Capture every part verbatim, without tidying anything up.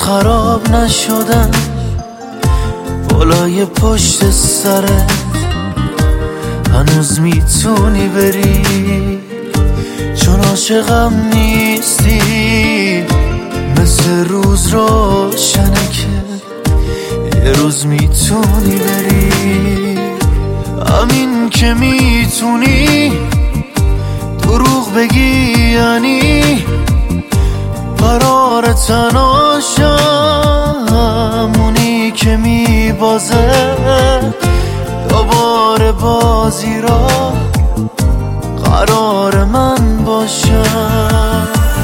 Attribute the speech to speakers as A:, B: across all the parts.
A: خراب نشدن بالای پشت سرت، هنوز میتونی بری چون عاشقم نیستی. مثل روز روشنه که یه روز میتونی بری. همین که میتونی دروغ بگی یعنی قرار تناشم، اونی که میبازه دوباره بازی را قرار من باشم.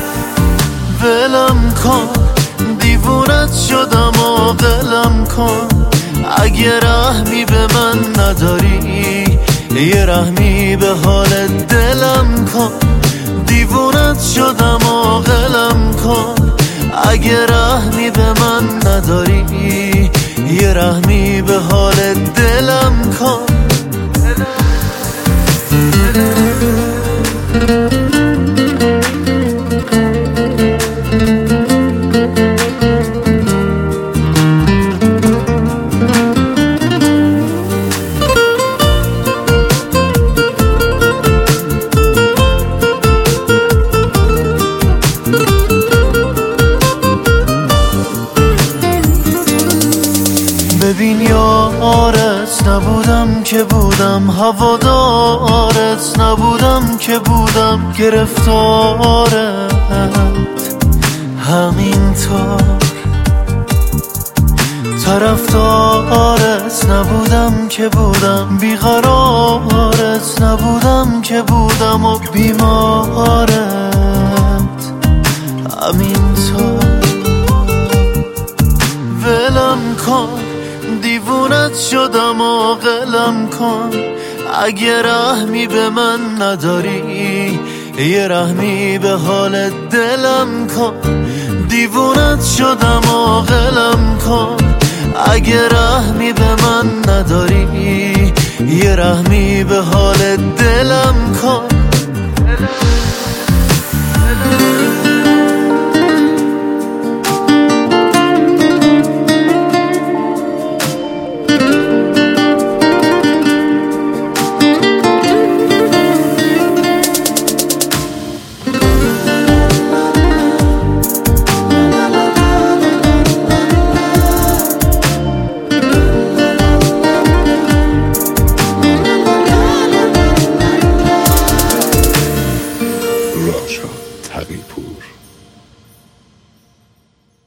A: ولم کن دیوونت شدم و ولم کن، اگه رحمی به من نداری یه رحمی به حال دلم کن. دیوونت شدم و ولم کن، اگه رحمی به من نداری یه رحمی به حال دلم کن. ببین یارت نبودم که بودم، هوادارت نبودم که بودم، گرفتارت همینطور. طرفدارت نبودم که بودم، بیقرارت نبودم که بودم و بیمارت همینطور. ولم کن دیوونت شدم و قلم کن، اگه رحمی به من نداری یه رحمی به حال دلم کن. دیوونت شدم و قلم کن، اگه رحمی به من نداری یه رحمی به حال دلم کن.
B: تقی‌پور.